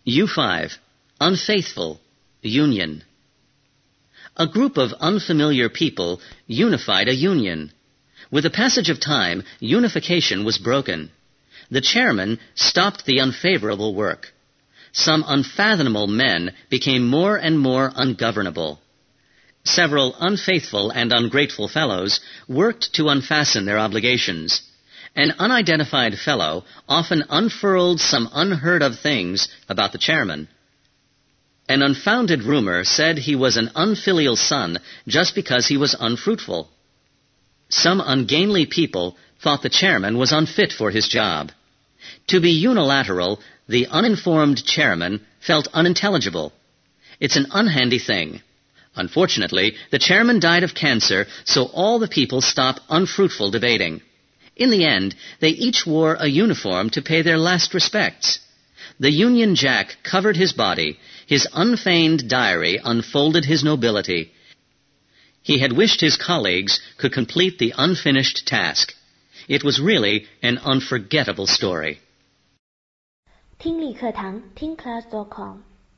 U5. Unfaithful. Union. A group of unfamiliar people unified a union. With the passage of time, unification was broken. The chairman stopped the unfavorable work. Some unfathomable men became more and more ungovernable. Several unfaithful and ungrateful fellows worked to unfasten their obligations. An unidentified fellow often unfurled some unheard-of things about the chairman. An unfounded rumor said he was an unfilial son just because he was unfruitful. Some ungainly people thought the chairman was unfit for his job. To be unilateral, the uninformed chairman felt unintelligible. It's an unhandy thing. Unfortunately, the chairman died of cancer, so all the people stopped unfruitful debating. In the end, they each wore a uniform to pay their last respects. The Union Jack covered his body. His unfeigned diary unfolded his nobility. He had wished his colleagues could complete the unfinished task. It was really an unforgettable story. 听力课堂听class.com